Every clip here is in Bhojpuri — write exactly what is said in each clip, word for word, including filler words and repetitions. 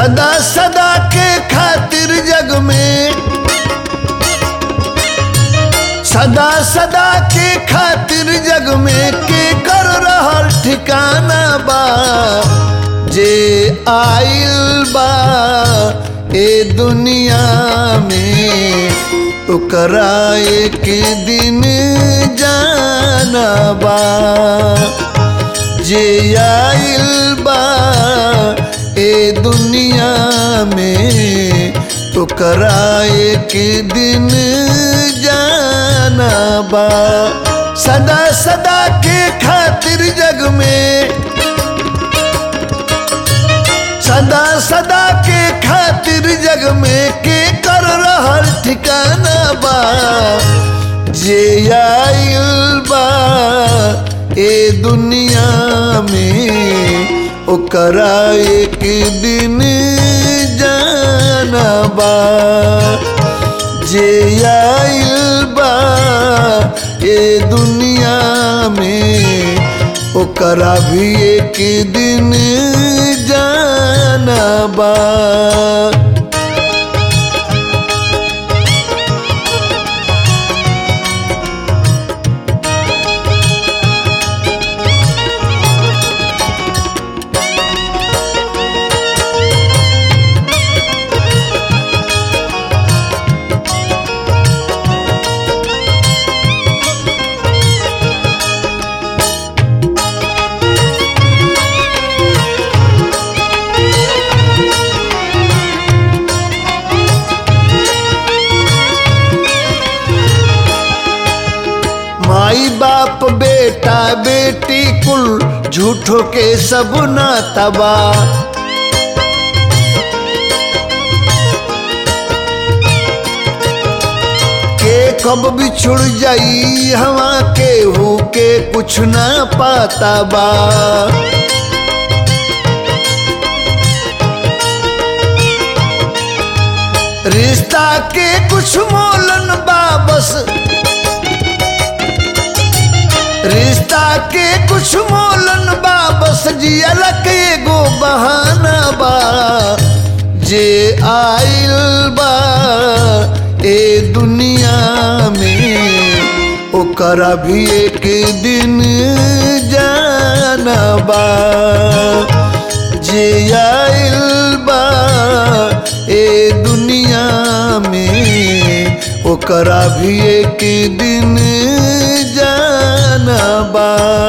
सदा सदा के खातिर जग में, सदा सदा के खातिर जग में के कर रहल ठिकाना बा। जे आइल बा ए दुनिया में ओकरा एक दिन जाना बा। जे आइल बा ए दुनिया में ओकरा एक दिन जाना बा। सदा सदा के खातिर जग में, सदा सदा के खातिर जग में के कर रहल ठिकाना बा। जे आइल बा ए दुनिया में ओकरा एक दिन जाना बा। जे आइल बा ए दुनिया में ओकरा भी एक दिन जाना बा। माई बाप बेटा बेटी कुल झूठो के सब नाता बा। के कब बिछुड़ जाई हवा के हो के कुछ ना पाता बा। रिश्ता के कुछ मोलन बा बस, रिश्ता के कुछ मोलन बा बस जियला के एगो बहाना बा। जे आइल बा ए दुनिया में ओकरा भी एक दिन जाना बा। जे आइल बा ए दुनिया में ओकरा भी एक दिन जाना बा।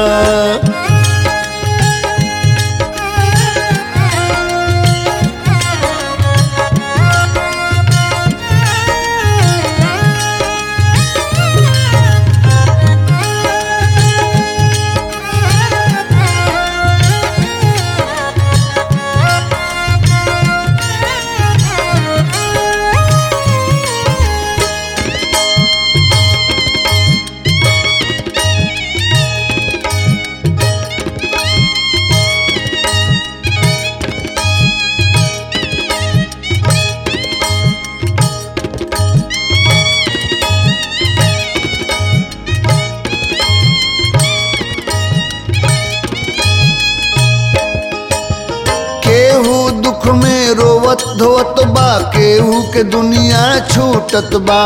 दुख में रोवत धोवत बा, केहू के दुनिया छूटत बा।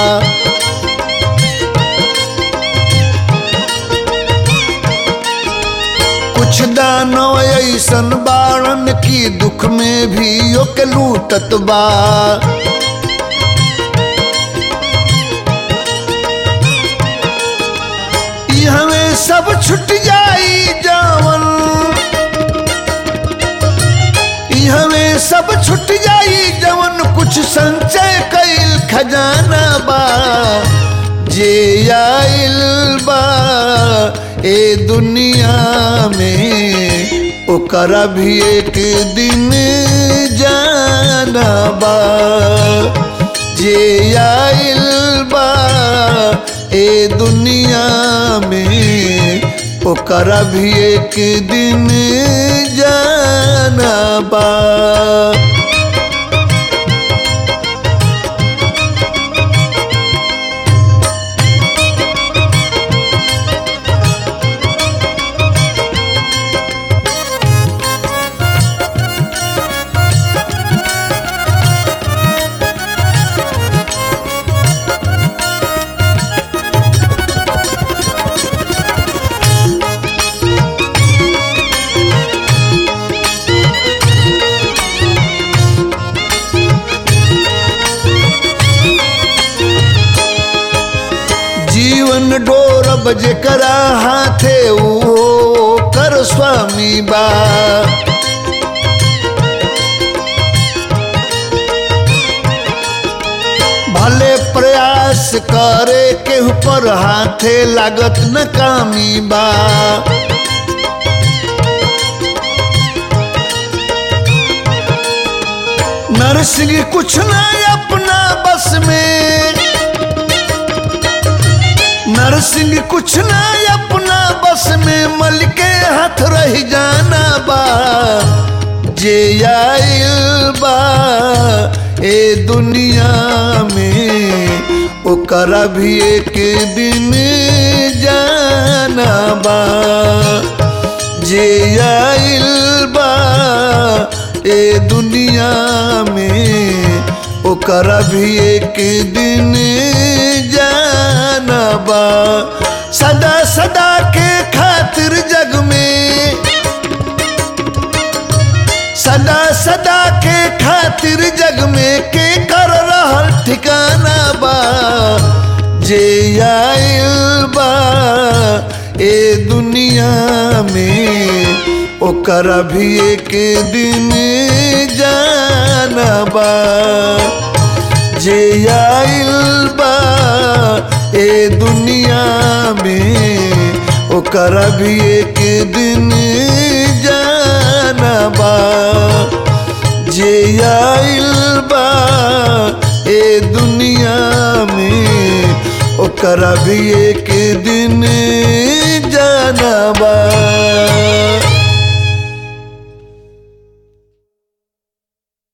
कुछ दानव ऐसन बाड़न की दुख में भी ओके लूटत बा। हमें सब छुट जाई जावन, हमें सब छुट जाई जवन कुछ संचय कईल खजाना बा। जे आइल बा ए दुनिया में ओकरा भी एक दिन जाना बा। जे आइल बा ए दुनिया में ओकरा भी एक दिन जाना बा। मन डोरब जेकरा हाथे ऊ कर स्वामी बा। भले प्रयास करे केहू पर हाथे लागत न कामी बा। नरसिंह कुछ ना अपना बस में, नरसिंह कुछ ना अपना बस में, मल के हाथ रह जाना बा। जे आइल बा ए दुनिया में ओकरा भी एक दिन जाना बा। जे आइल बा ए दुनिया में ओकरा भी एक दिन जाना बा। सदा सदा के खातिर जग में, सदा सदा के खातिर जग में के कर रहल ठिकाना बा। जे आइल बा ए दुनिया में ओकरा भी एक दिन जाना बा। जे आइल बा ए दुनिया में ओकरा भी एक दिन जाना बा। जे आइल बा ए दुनिया में ओकरा भी एक दिन जाना बा।